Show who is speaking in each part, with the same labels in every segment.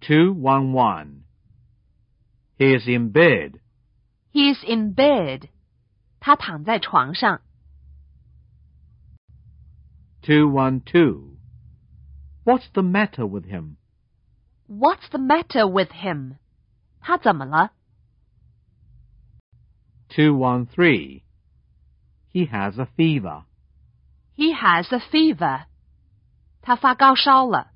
Speaker 1: 211. He is in bed.
Speaker 2: He is in bed. 他躺在床上。
Speaker 1: 212. What's the matter with him?
Speaker 2: What's the matter with him? 他怎么了？
Speaker 1: 213. He has a fever.
Speaker 2: He has a fever. 他发高烧了。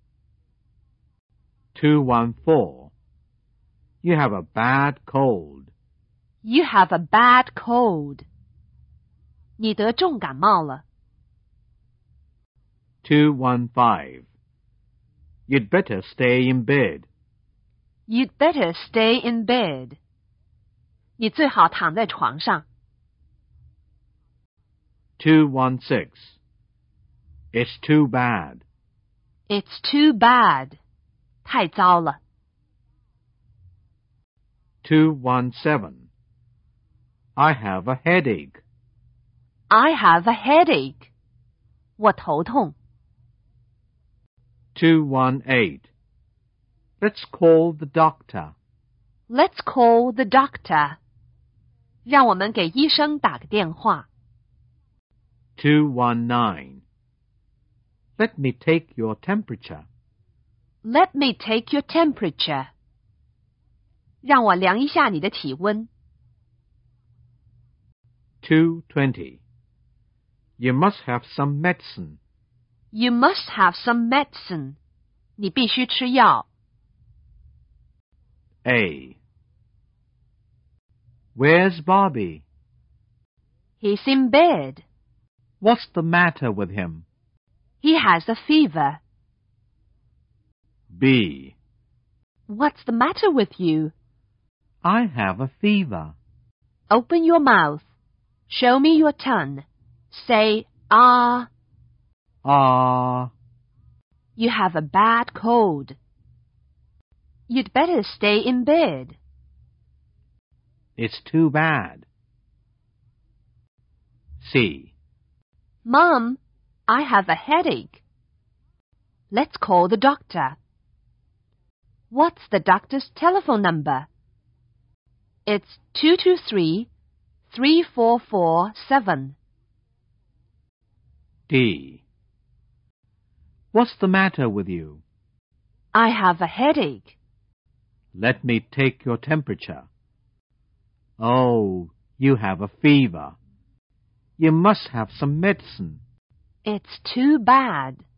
Speaker 1: 214. You have a bad cold.
Speaker 2: You have a bad cold. 你得重感冒了。
Speaker 1: 215. You'd better stay in bed.
Speaker 2: You'd better stay in bed. 你最好躺在床上。
Speaker 1: 216. It's too bad.
Speaker 2: It's too bad. 太糟了。
Speaker 1: 217. I have a headache.
Speaker 2: I have a headache. 我头痛。
Speaker 1: 218. Let's call the doctor.
Speaker 2: Let's call the doctor. 让我们给医生打个电话。
Speaker 1: 219. Let me take your temperature.
Speaker 2: Let me take your temperature. 让我量一下你的体温。
Speaker 1: 220. You must have some medicine.
Speaker 2: You must have some medicine. 你必须吃药。
Speaker 1: A. Where's Bobby?
Speaker 2: He's in bed.
Speaker 1: What's the matter with him?
Speaker 2: He has a fever.
Speaker 1: B.
Speaker 2: What's the matter with you?
Speaker 1: I have a fever.
Speaker 2: Open your mouth. Show me your tongue. Say, ah.
Speaker 1: Ah.
Speaker 2: You have a bad cold. You'd better stay in bed.
Speaker 1: It's too bad. C.
Speaker 2: Mom, I have a headache. Let's call the doctor. What's the doctor's telephone number? It's 223-3447.
Speaker 1: D. What's the matter with you?
Speaker 2: I have a headache.
Speaker 1: Let me take your temperature. Oh, you have a fever. You must have some medicine.
Speaker 2: It's too bad.